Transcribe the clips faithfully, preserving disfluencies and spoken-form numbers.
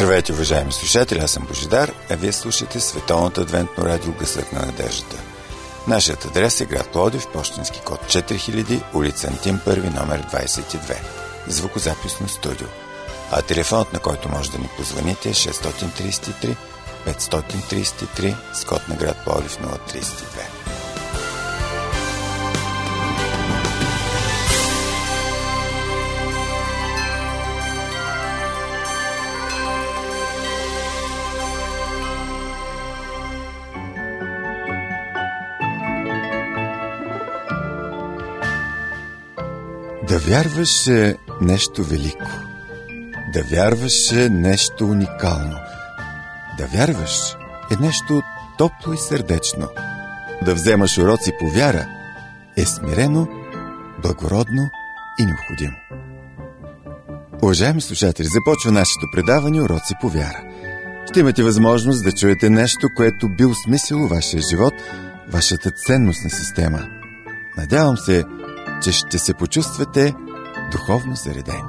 Здравейте, уважаеми слушатели, аз съм Божидар, а вие слушате Световното адвентно радио Гласът на надеждата. Нашият адрес е град Пловдив, пощенски код четири хиляди, улица Антим първи, номер двадесет и две. Звукозаписно студио. А телефонът, на който може да ни позвоните, е шест три три, пет три три, с код на град Пловдив нула три две. Да вярваш е нещо велико. Да вярваш е нещо уникално. Да вярваш е нещо топло и сърдечно. Да вземаш уроци по вяра е смирено, благородно и необходимо. Уважаеми слушатели, започва нашето предаване Уроци по вяра. Ще имате възможност да чуете нещо, което би осмислило вашия живот, вашата ценностна система. Надявам се, че ще се почувствате духовно заредени.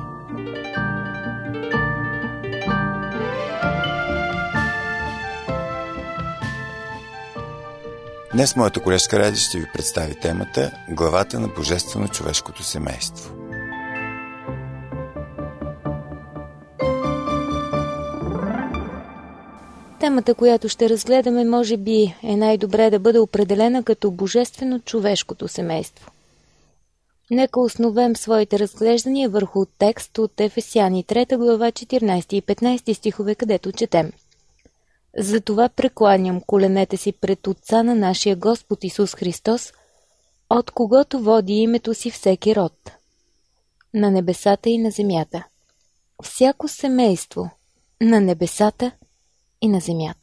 Днес моята колежка Ради ще ви представи темата Главата на божествено човешкото семейство. Темата, която ще разгледаме, може би е най-добре да бъде определена като божествено човешкото семейство. Нека основем своите разглеждания върху текст от Ефесяни трета глава четиринадесети и петнадесети стихове, където четем: „Затова прекланям коленете си пред Отца на нашия Господ Исус Христос, от когото води името си всеки род, на небесата и на земята, всяко семейство на небесата и на земята.“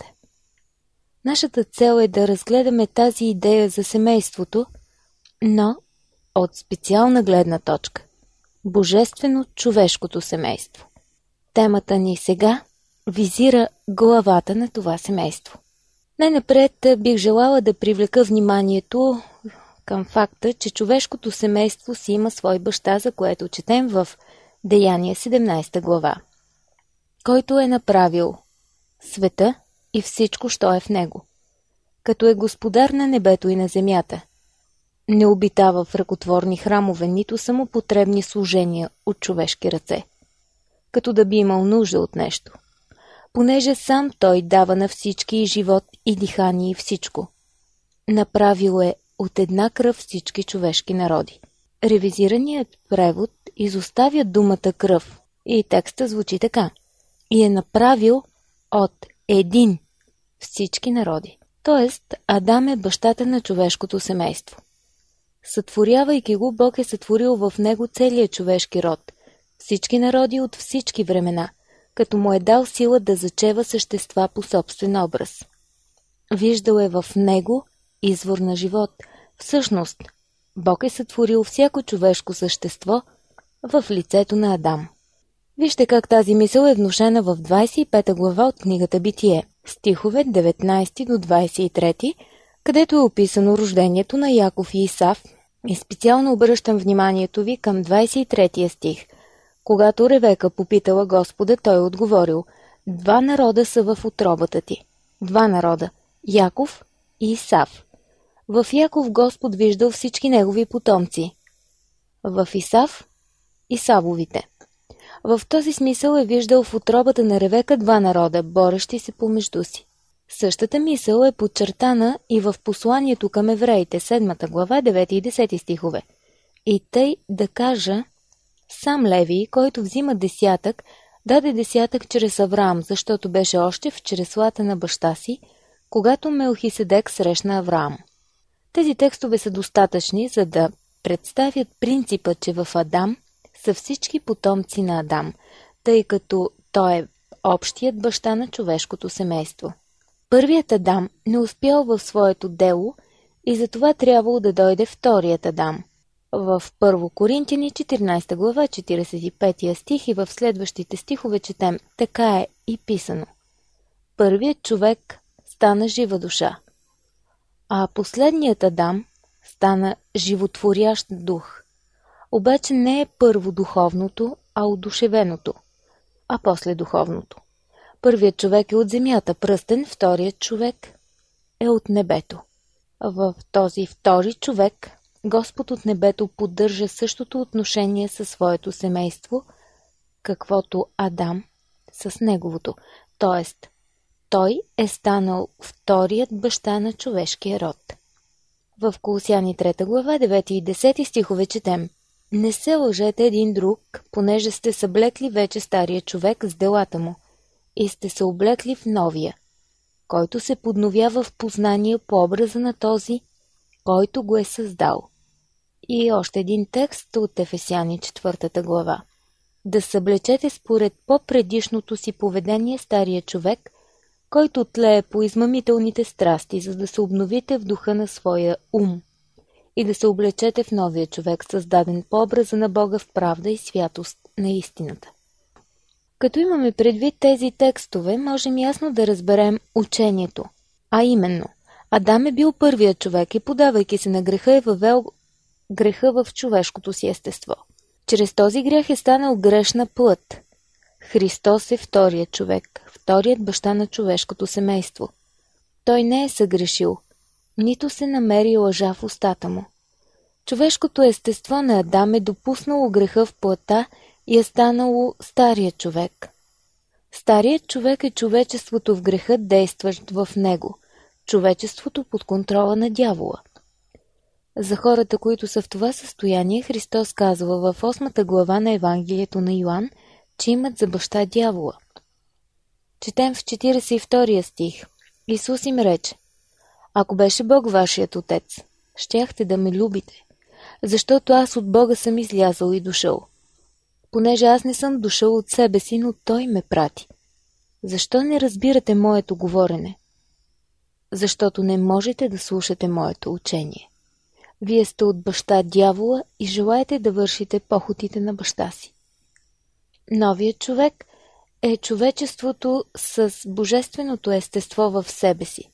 Нашата цел е да разгледаме тази идея за семейството, но от специална гледна точка – божествено човешкото семейство. Темата ни сега визира главата на това семейство. Най-напред бих желала да привлека вниманието към факта, че човешкото семейство си има свой баща, за което четем в Деяния седемнадесета глава, който е направил света и всичко, що е в него, като е господар на небето и на земята. Не обитава в ръкотворни храмове, нито самопотребни служения от човешки ръце, като да би имал нужда от нещо, понеже сам той дава на всички и живот, и дихание, и всичко. Направил е от една кръв всички човешки народи. Ревизираният превод изоставя думата кръв и текста звучи така: „И е направил от един всички народи“. Тоест, Адам е бащата на човешкото семейство. Сътворявайки го, Бог е сътворил в него целия човешки род, всички народи от всички времена, като му е дал сила да зачева същества по собствен образ. Виждал е в него извор на живот. Всъщност, Бог е сътворил всяко човешко същество в лицето на Адам. Вижте как тази мисъл е внушена в двадесет и пета глава от книгата Битие, стихове деветнадесети до двадесет и трети, където е описано рождението на Яков и Исав, и специално обръщам вниманието ви към двадесет и третия стих. Когато Ревека попитала Господа, той отговорил: „Два народа са в утробата ти. Два народа – Яков и Исав. В Яков Господ виждал всички негови потомци. В Исав – Исавовите. В този смисъл е виждал в утробата на Ревека два народа, борещи се помежду си.“ Същата мисъл е подчертана и в посланието към евреите, седмата глава, девети и десети стихове. „И тъй да кажа, сам Левий, който взима десятък, даде десятък чрез Авраам, защото беше още в чреслата на баща си, когато Мелхиседек срещна Авраам.“ Тези текстове са достатъчни, за да представят принципа, че в Адам са всички потомци на Адам, тъй като той е общият баща на човешкото семейство. Първият Адам не успял в своето дело и затова трябвало да дойде вторият Адам. В Първо Коринтияни четиринадесета глава, четиридесет и пети стих и в следващите стихове четем: „Така е и писано. Първият човек стана жива душа, а последният Адам стана животворящ дух. Обаче не е първо духовното, а одушевеното, а после духовното. Първият човек е от земята, пръстен, вторият човек е от небето. В този втори човек Господ от небето поддържа същото отношение със своето семейство, каквото Адам с неговото, т.е. той е станал вторият баща на човешкия род. В Колосяни трета глава, девети и десети стихове четем: Не се лъжете един друг, понеже сте съблекли вече стария човек с делата му и сте се облекли в новия, който се подновява в познание по образа на този, който го е създал. И още един текст от Ефесяни четвъртата глава. Да съблечете според по-предишното си поведение стария човек, който тлее по измамителните страсти, за да се обновите в духа на своя ум и да се облечете в новия човек, създаден по образа на Бога в правда и святост на истината. Като имаме предвид тези текстове, можем ясно да разберем учението, а именно Адам е бил първият човек и подавайки се на греха е въвел греха в човешкото си естество. Чрез този грях е станал грешна плът. Христос е вторият човек, вторият баща на човешкото семейство. Той не е съгрешил, нито се намери лъжа в устата му. Човешкото естество на Адам е допуснало греха в плътта и е станало старият човек. Старият човек е човечеството в греха, действащ в него, човечеството под контрола на дявола. За хората, които са в това състояние, Христос казва в осмата глава на Евангелието на Йоан, че имат за баща дявола. Четем в четиридесет и втория стих. Исус им рече: Ако беше Бог вашият отец, щяхте да ме любите, защото аз от Бога съм излязъл и дошъл. Понеже аз не съм дошъл от себе си, но Той ме прати. Защо не разбирате моето говорене? Защото не можете да слушате моето учение. Вие сте от баща дявола и желаете да вършите похотите на баща си. Новият човек е човечеството с божественото естество в себе си.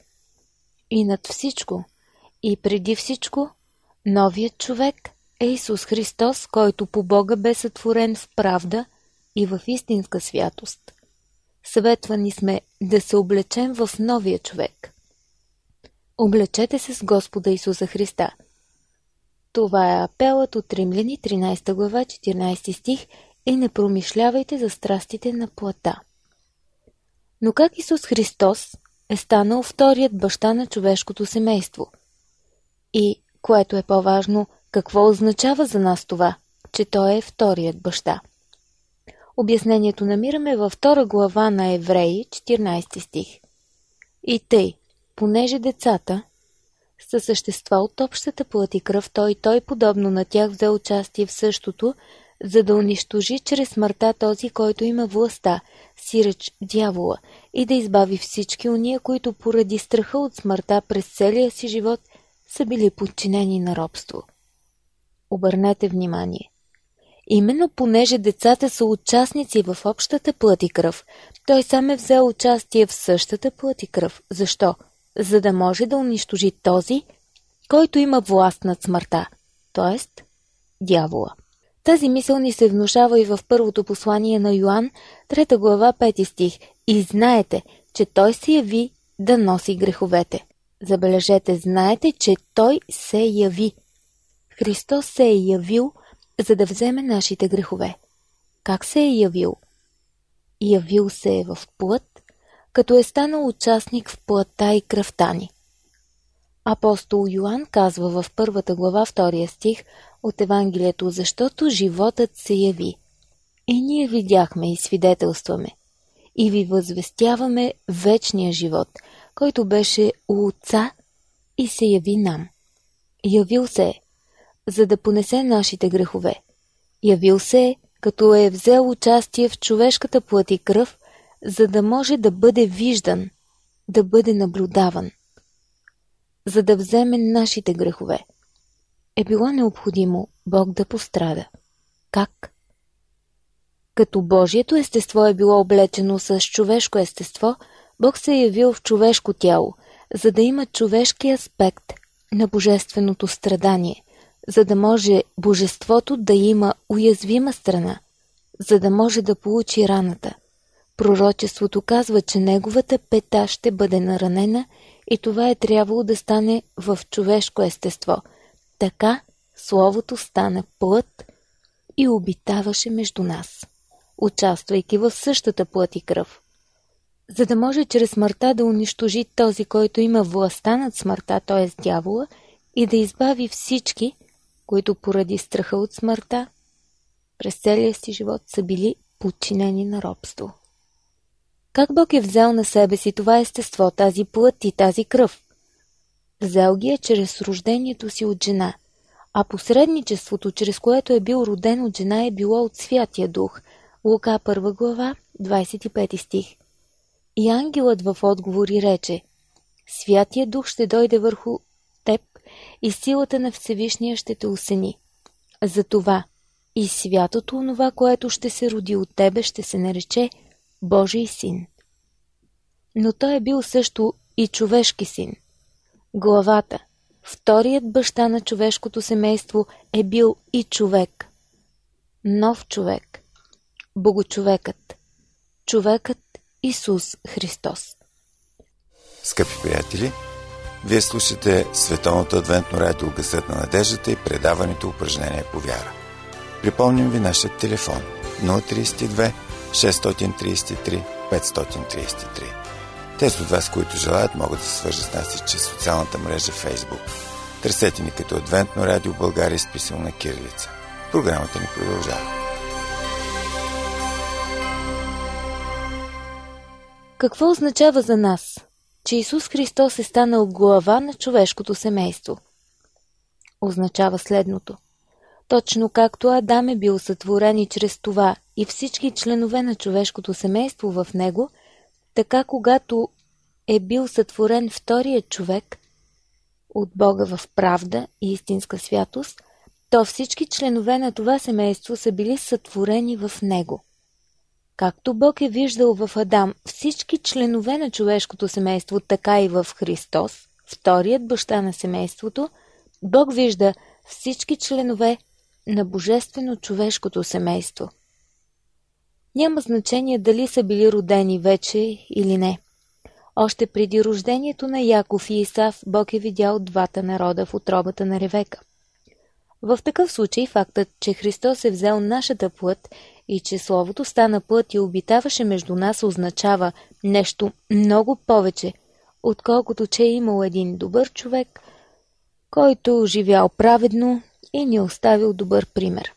И над всичко, и преди всичко, новият човек е Исус Христос, който по Бога бе сътворен в правда и в истинска святост. Съветвани сме да се облечем в новия човек. Облечете се с Господа Исуса Христа. Това е апелът от Римляни тринадесета глава, четиринадесети стих, и не промишлявайте за страстите на плътта. Но как Исус Христос е станал вторият баща на човешкото семейство? И, което е по-важно, какво означава за нас това, че Той е вторият баща? Обяснението намираме във втора глава на Евреи, четиринадесети стих. И тъй, понеже децата са същества от общата плът и кръв, той, той подобно на тях взе участие в същото, за да унищожи чрез смъртта този, който има властта, сиреч дявола, и да избави всички уния, които поради страха от смъртта през целия си живот са били подчинени на робство. Обърнете внимание. Именно понеже децата са участници в общата плът и кръв, той сам е взел участие в същата плът и кръв. Защо? За да може да унищожи този, който има власт над смъртта, т.е. дявола. Тази мисъл ни се внушава и в първото послание на Йоан, трета глава, пети стих. И знаете, че той се яви да носи греховете. Забележете, знаете, че той се яви. Христос се е явил, за да вземе нашите грехове. Как се е явил? Явил се е в плът, като е станал участник в плътта и кръвта ни. Апостол Йоан казва в първата глава, втория стих от Евангелието: защото животът се яви. И ние видяхме и свидетелстваме. И ви възвестяваме вечния живот, който беше у Отца и се яви нам. Явил се е, за да понесе нашите грехове. Явил се е, като е взел участие в човешката плът и кръв, за да може да бъде виждан, да бъде наблюдаван. За да вземе нашите грехове, е било необходимо Бог да пострада. Как? Като Божието естество е било облечено с човешко естество, Бог се е явил в човешко тяло, за да има човешки аспект на божественото страдание, за да може божеството да има уязвима страна, за да може да получи раната, Пророчеството казва, че неговата пета ще бъде наранена и това е трябвало да стане в човешко естество. Така Словото стана плът и обитаваше между нас, участвайки в същата плът и кръв. За да може чрез смъртта да унищожи този, който има властта над смъртта, т.е. дявола, и да избави всички, които поради страха от смъртта, през целия си живот са били подчинени на робство. Как Бог е взел на себе си това естество, тази плът и тази кръв? Взел ги е чрез рождението си от жена, а посредничеството, чрез което е бил роден от жена, е било от Святия Дух. Лука първа глава, двадесет и пети стих. И ангелът в отговори рече: Святия Дух ще дойде върху теб и силата на Всевишния ще те осени. Затова и святото онова, което ще се роди от тебе, ще се нарече Божий син. Но той е бил също и човешки син. Главата, вторият баща на човешкото семейство, е бил и човек. Нов човек. Богочовекът. Човекът Исус Христос. Скъпи приятели, вие слушате Световното адвентно радио Гласът на надеждата и предаването Упражнение по вяра. Припомням ви нашия телефон нула три две шест три три пет три три. Тези от вас, които желаят, могат да се свържат с нас и чрез социалната мрежа Facebook. Търсете ни като Адвентно радио България, изписано на кирилица. Програмата ни продължава. Какво означава за нас, че Исус Христос е станал глава на човешкото семейство? Означава следното. Точно както Адам е бил сътворен и чрез това и всички членове на човешкото семейство в него, така когато е бил сътворен вторият човек от Бога в правда и истинска святост, то всички членове на това семейство са били сътворени в него. Както Бог е виждал в Адам всички членове на човешкото семейство, така и в Христос, вторият баща на семейството, Бог вижда всички членове на божествено-човешкото семейство. Няма значение дали са били родени вече или не. Още преди рождението на Яков и Исав, Бог е видял двата народа в утробата на Ревека. В такъв случай фактът, че Христос е взел нашата плът и че Словото стана плът и обитаваше между нас, означава нещо много повече, отколкото че е имал един добър човек, който живял праведно и ни оставил добър пример.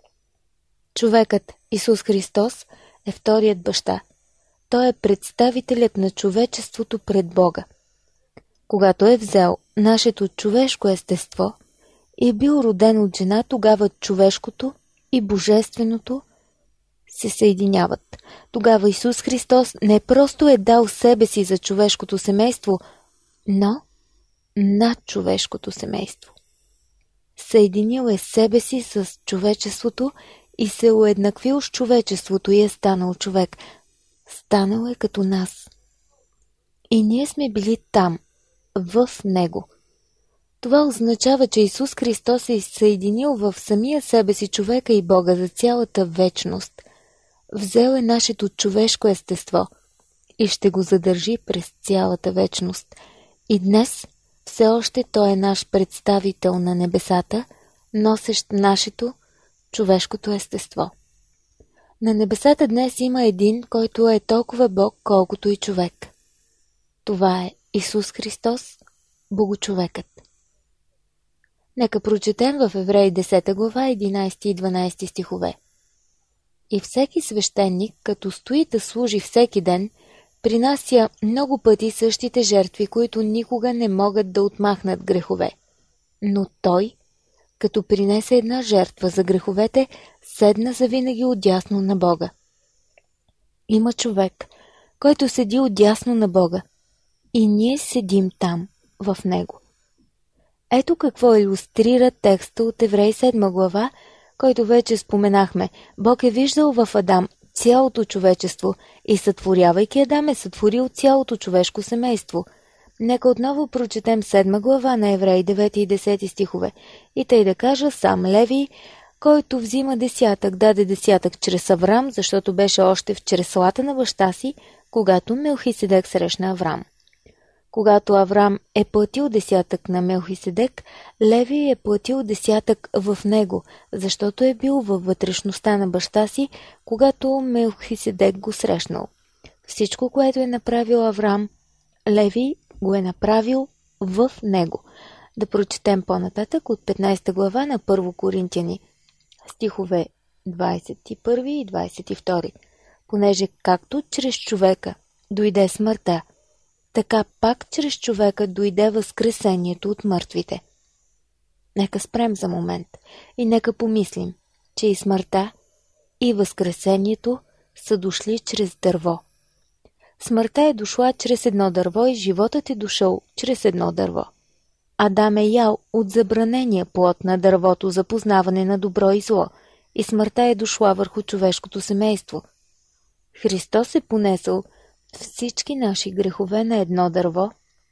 Човекът Исус Христос е вторият баща. Той е представителят на човечеството пред Бога. Когато е взел нашето човешко естество и е бил роден от жена, тогава човешкото и божественото се съединяват. Тогава Исус Христос не просто е дал себе си за човешкото семейство, но над човешкото семейство. Съединил е себе си с човечеството и се уеднаквил с човечеството и е станал човек. Станал е като нас. И ние сме били там, в Него. Това означава, че Исус Христос е съединил в самия себе си човека и Бога за цялата вечност. Взел е нашето човешко естество и ще го задържи през цялата вечност. И днес все още Той е наш представител на небесата, носещ нашето човешкото естество. На небесата днес има един, който е толкова Бог, колкото и човек. Това е Исус Христос, Богочовекът. Нека прочетем в Евреи десета глава, единадесети и дванадесети стихове. И всеки свещеник, като стои да служи всеки ден, принася много пъти същите жертви, които никога не могат да отмахнат грехове. Но той, като принесе една жертва за греховете, седна завинаги отдясно на Бога. Има човек, който седи отдясно на Бога, и ние седим там, в него. Ето какво илюстрира текста от Евреи седма глава, който вече споменахме. Бог е виждал в Адам цялото човечество и сътворявайки Адам е сътворил цялото човешко семейство. Нека отново прочетем седма глава на Евреи девети и десети стихове. И тъй да кажа, сам Леви, който взима десятък, даде десятък чрез Аврам, защото беше още в чреслата на баща си, когато Мелхиседек срещна Аврам. Когато Аврам е платил десятък на Мелхиседек, Леви е платил десятък в него, защото е бил във вътрешността на баща си, когато Мелхиседек го срещнал. Всичко, което е направил Аврам, Леви го е направил в него. Да прочетем по-нататък от петнайсета глава на Първо Коринтияни, стихове двайсет и първи и двайсет и втори. Понеже както чрез човека дойде смъртта, така пак чрез човека дойде възкресението от мъртвите. Нека спрем за момент и нека помислим, че и смъртта, и възкресението са дошли чрез дърво. Смъртта е дошла чрез едно дърво и животът е дошъл чрез едно дърво. Адам е ял от забранения плод на дървото за познаване на добро и зло, и смъртта е дошла върху човешкото семейство. Христос е понесъл всички наши грехове на едно дърво,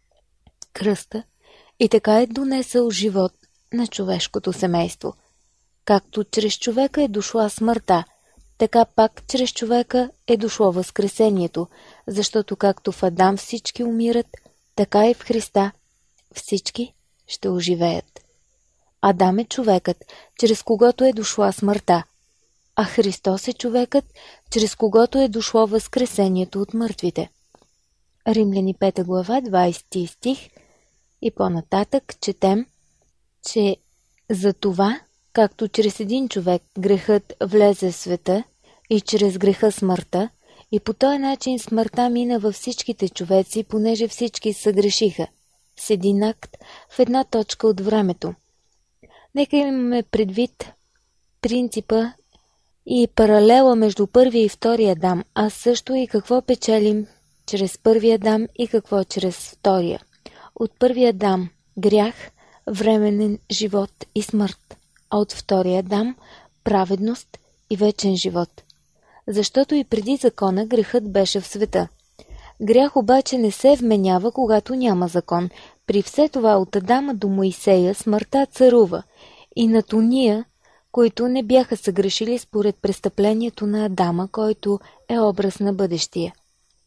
кръста, и така е донесъл живот на човешкото семейство. Както чрез човека е дошла смъртта, така пак чрез човека е дошло възкресението, защото както в Адам всички умират, така и в Христа всички ще оживеят. Адам е човекът, чрез когото е дошла смъртта, а Христос е човекът, чрез когото е дошло възкресението от мъртвите. Римляни пета глава, двайсети стих и по-нататък четем, че за това, както чрез един човек грехът влезе в света и чрез греха смъртта, и по този начин смъртта мина във всичките човеци, понеже всички съгрешиха с един акт в една точка от времето. Нека имаме предвид принципа и паралела между първия и втория Адам, а също и какво печелим чрез първия Адам и какво чрез втория. От първия Адам грях, временен живот и смърт, а от втория Адам праведност и вечен живот. Защото и преди закона грехът беше в света. Грях обаче не се вменява, когато няма закон. При все това от Адама до Моисея смъртта царува и над ония, които не бяха съгрешили според престъплението на Адама, който е образ на бъдещия.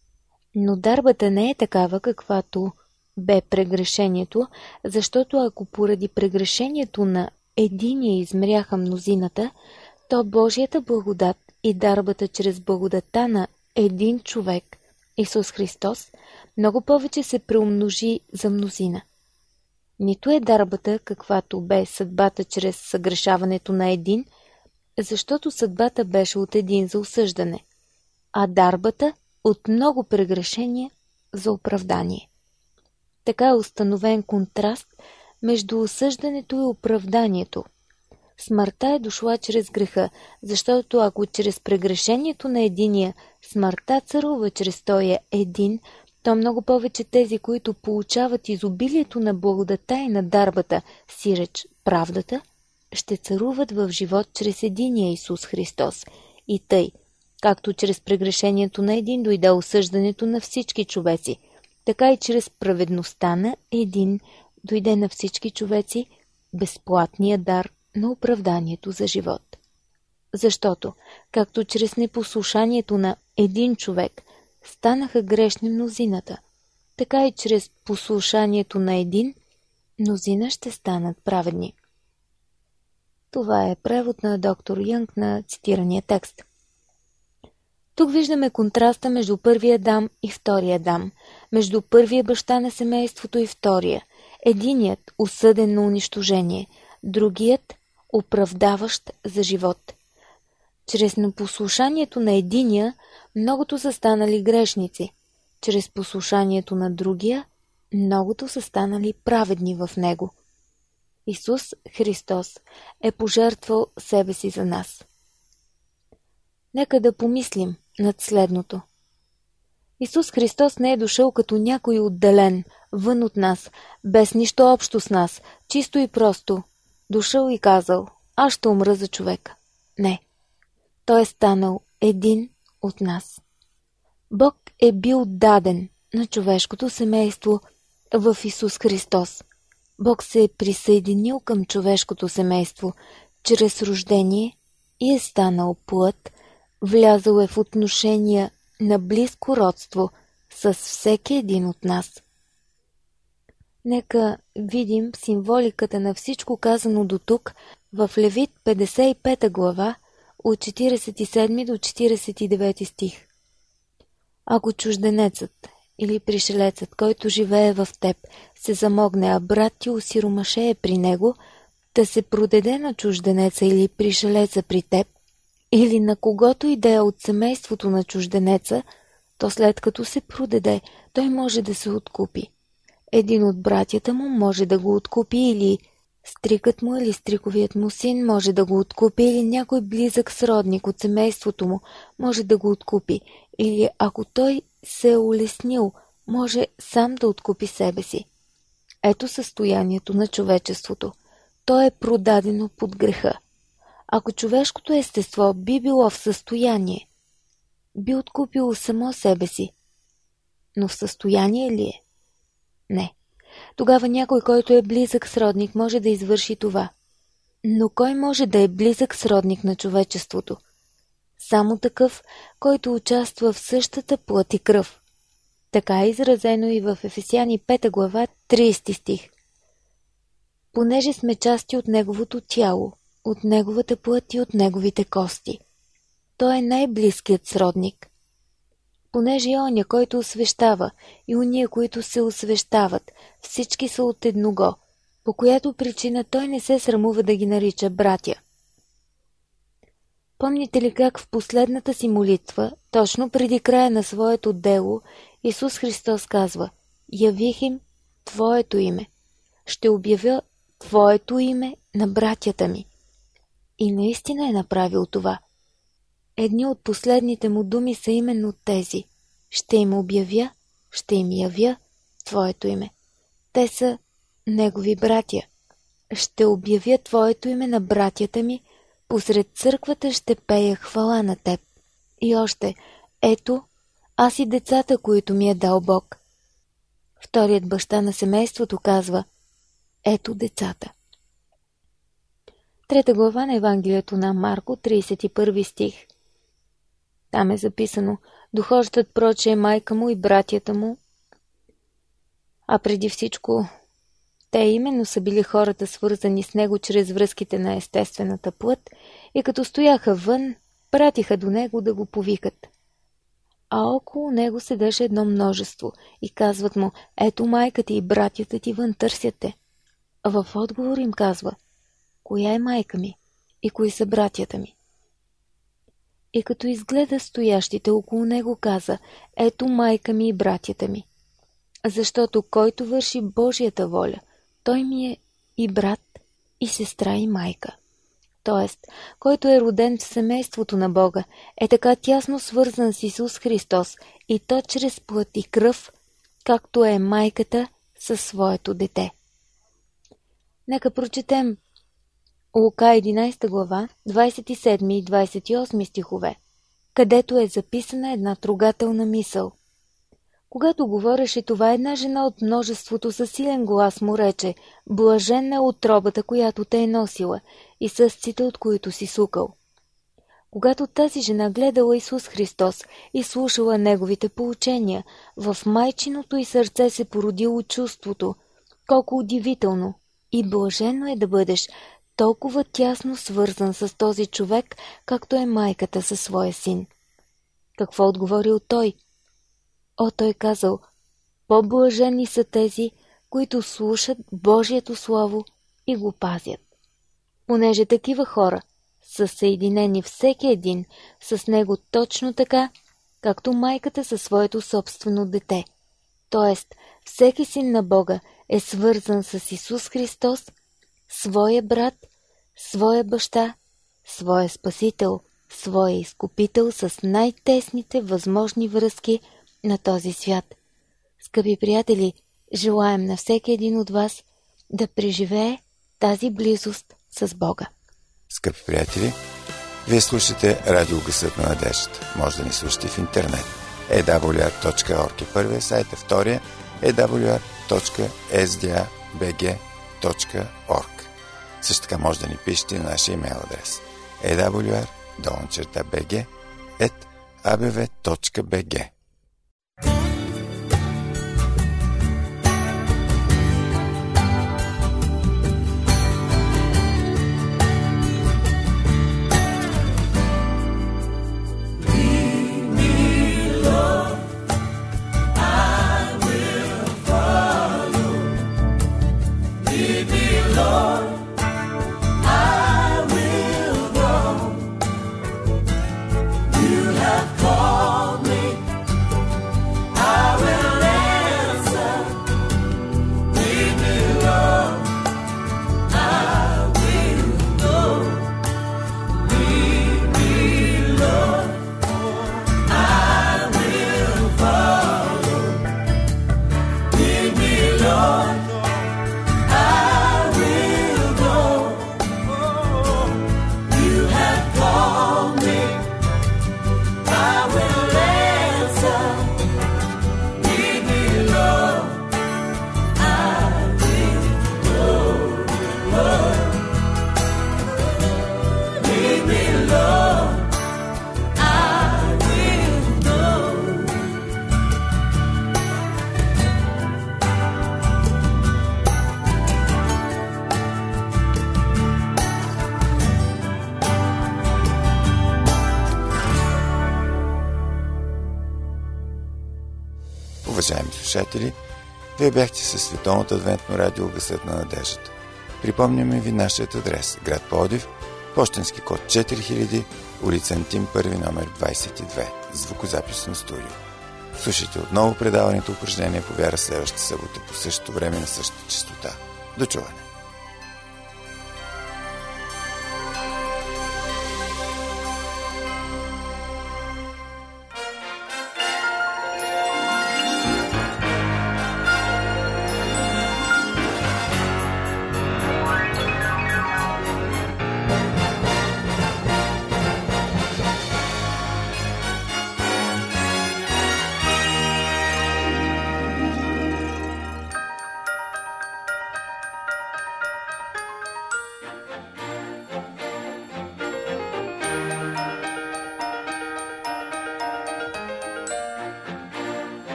Но дарбата не е такава, каквато бе прегрешението, защото ако поради прегрешението на единия измряха мнозината, то Божията благодат и дарбата чрез благодата на един човек, Исус Христос, много повече се преумножи за мнозина. Нито е дарбата, каквато бе съдбата чрез съгрешаването на един, защото съдбата беше от един за осъждане, а дарбата от много прегрешения за оправдание. Така е установен контраст между осъждането и оправданието. Смъртта е дошла чрез греха, защото ако чрез прегрешението на единия смъртта царува чрез тоя един, то много повече тези, които получават изобилието на благодата и на дарбата, сиреч правдата, ще царуват в живот чрез единия Исус Христос. И тъй, както чрез прегрешението на един дойде осъждането на всички човеци, така и чрез праведността на един дойде на всички човеци безплатния дар на оправданието за живот. Защото, както чрез непослушанието на един човек станаха грешни мнозината, така и чрез послушанието на един мнозина ще станат праведни. Това е превод на доктор Янг на цитирания текст. Тук виждаме контраста между първия Адам и втория Адам, между първия баща на семейството и втория. Единият осъден на унищожение, другият оправдаващ за живот. Чрез непослушанието на единия многото са станали грешници, чрез послушанието на другия многото са станали праведни в него. Исус Христос е пожертвал себе си за нас. Нека да помислим над следното. Исус Христос не е дошъл като някой отделен, вън от нас, без нищо общо с нас, чисто и просто. Дошъл и казал, аз ще умра за човека. Не. Той е станал един от нас. Бог е бил даден на човешкото семейство в Исус Христос. Бог се е присъединил към човешкото семейство чрез рождение и е станал плът, влязъл е в отношения на близко родство с всеки един от нас. Нека видим символиката на всичко казано до тук в Левит петдесет и пета глава от четиридесет и седми до четиридесет и девети стих. Ако чужденецът или пришелецът, който живее в теб, се замогне, а брат ти осиромашее при него, да се продаде на чужденеца или пришелеца при теб, или на когото и да е от семейството на чужденеца, то след като се продаде, той може да се откупи. Един от братята му може да го откупи, или стрикът му или стриковият му син може да го откупи, или някой близък сродник от семейството му може да го откупи, или ако той се е улеснил, може сам да откупи себе си. Ето състоянието на човечеството. То е продадено под греха. Ако човешкото естество би било в състояние, би откупило само себе си. Но в състояние ли е? Не. Тогава някой, който е близък сродник, може да извърши това. Но кой може да е близък сродник на човечеството? Само такъв, който участва в същата плът и кръв. Така е изразено и в Ефесяни пета глава, тридесети стих. Понеже сме части от неговото тяло, от неговата плът и от неговите кости. Той е най-близкият сродник. Понеже е оня, който освещава, и уния, които се освещават, всички са от едного, по която причина той не се срамува да ги нарича братя. Помните ли как в последната си молитва, точно преди края на своето дело, Исус Христос казва: „Явих им Твоето име. Ще обявя Твоето име на братята ми“. И наистина е направил това. Едни от последните му думи са именно тези: „Ще им обявя, ще им явя Твоето име“. Те са негови братя. „Ще обявя Твоето име на братята ми, посред църквата ще пея хвала на Теб“. И още: „Ето, аз и децата, които ми е дал Бог“. Вторият баща на семейството казва: „Ето децата“. Трета глава на Евангелието на Марко, тридесет и първи стих. Там е записано: „Дохождат прочее майка му и братята му“. А преди всичко, те именно са били хората, свързани с него чрез връзките на естествената плът, и като стояха вън, пратиха до него да го повикат. А около него седеше едно множество и казват му: „Ето майка ти и братята ти вън търсят те“. А в отговор им казва: „Коя е майка ми и кои са братята ми?“ И като изгледа стоящите около него, каза: „Ето майка ми и братята ми. Защото който върши Божията воля, той ми е и брат, и сестра, и майка“. Тоест, който е роден в семейството на Бога, е така тясно свързан с Исус Христос, и то чрез плът и кръв, както е майката със своето дете. Нека прочетем Лука единадесета глава, двадесет и седми и двадесет и осми стихове, където е записана една трогателна мисъл. Когато говореше това, една жена от множеството със силен глас му рече: „Блаженна е утробата, която те е носила, и съсците, от които си сукал“. Когато тази жена гледала Исус Христос и слушала неговите поучения, в майчиното й сърце се породило чувството: колко удивително и блажено е да бъдеш толкова тясно свързан с този човек, както е майката със своя син. Какво отговорил той? О, той казал: „По-блажени са тези, които слушат Божието Слово и го пазят“. Понеже такива хора са съединени всеки един с него точно така, както майката със своето собствено дете. Тоест, всеки син на Бога е свързан с Исус Христос, своя брат, своя баща, своя спасител, своя изкупител с най-тесните възможни връзки на този свят. Скъпи приятели, желаем на всеки един от вас да преживее тази близост с Бога. Скъпи приятели, вие слушате Радио Гласът на надеждата. Може да ни слушате в интернет. ей дабъл ю ар точка орг е първия сайт, а втория ей дабъл ю ар точка ес ди ей би джи точка орг. Също така може да ни пишете на нашия имейл адрес ей дабъл ю ар долна черта би джи ет а бе ве точка би джи. Уважаеми слушатели, вие бяхте със Световното адвентно радио Гласът на надеждата. Припомняме ви нашият адрес: град Пловдив, пощенски код четири хиляди, улица Антим първи, номер двадесет и две, звукозаписно студио. Слушайте отново предаването упражнение по вяра следващата събота по същото време на същата честота. До чуване!